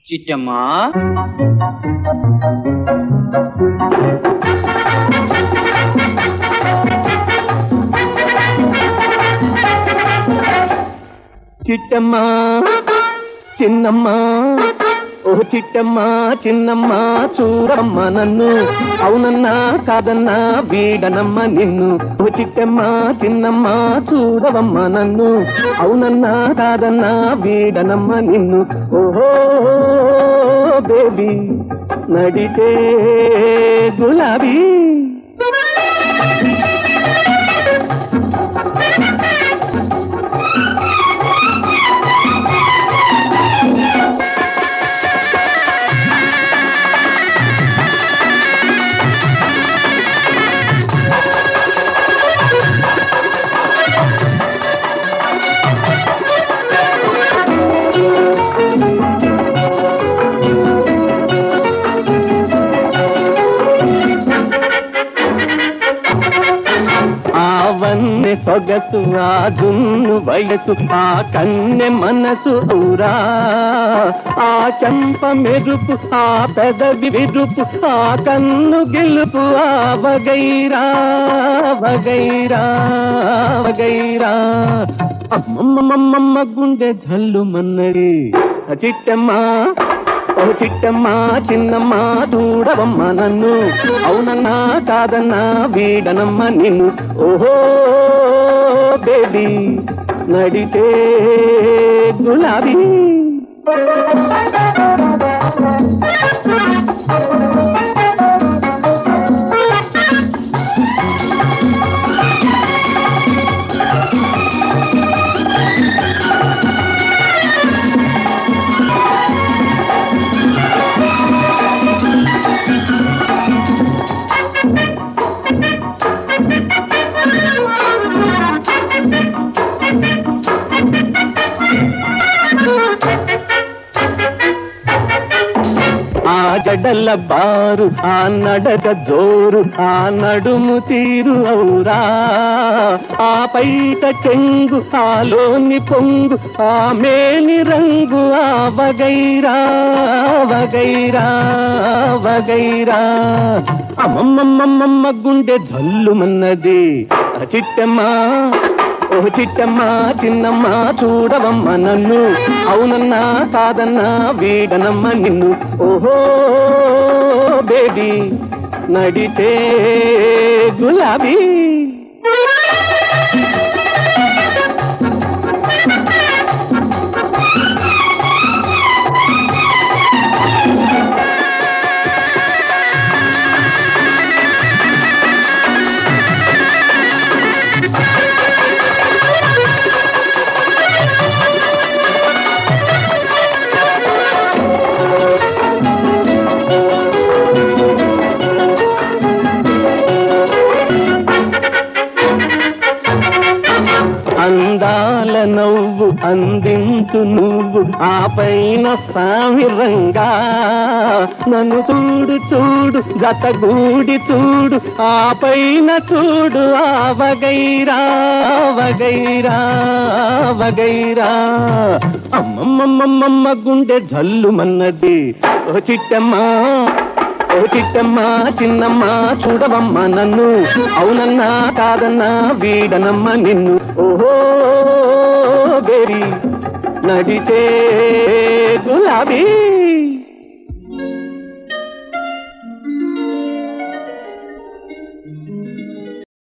చిట్టమ్మా చిట్టమ్మా చిన్నమ్మా ఓ చిట్టమ్మా చిన్నమ్మా చూడమ్మా నన్ను అవునన్నా కాదన్నా వీడనమ్మ నిన్ను ఓ చిట్టమ్మా చిన్నమ్మా చూడవమ్మా నన్ను అవునన్నా కాదన్నా వీడనమ్మ నిన్ను ఓహో బేబీ నడితే గులాబీ వన్నె సొగసు ఆ జున్ను వయసు ఆ కన్నె మనసు ఊరా ఆ చంప మెరుపు ఆ పెదవి విరుపు ఆ కన్ను గెలుపు ఆ వగైరా వగైరా వగైరా అమ్మమ్మమ్మమ్మ గుండె జల్లు మన్నడి చిట్టమ్మా ఓ చిట్టమ్మా చిన్నమ్మా చూడవమ్మ నన్ను అవునన్నా కాదన్నా వీడనమ్మ నిన్ను ఓహో బేబీ నడితే గులాబీ ఆ జడల బారు ఆ నడక జోరు ఆ నడుము తీరు ఔరా ఆ పైట చెంగు ఆలోని పొంగు ఆ మేని రంగు ఆ వగైరా వగైరా వగైరా అమ్మమ్మమ్మమ్మ గుండె జల్లుమన్నది చిట్టమ్మా ఓ చిట్టమ్మా చిన్నమ్మా చూడవమ్మ నన్ను అవునన్నా కాదన్నా వీడనమ్మ నిన్ను ఓహో బేబీ నడితే గులాబీ అందాల నవ్వు అందించు నువ్వు ఆ పైన సామిరంగా నన్ను చూడు చూడు జతగూడి చూడు ఆ పైన చూడు ఆ వగైరా వగైరా వగైరా అమ్మమ్మమ్మమ్మ గుండె జల్లుమన్నది ఓ చిట్టమ్మా ఓ చిట్టమ్మా చిన్నమ్మా చూడవమ్మ నన్ను అవునన్నా కాదన్నా వీడనమ్మ నిన్ను ఓహో బేబీ నడితే గులాబీ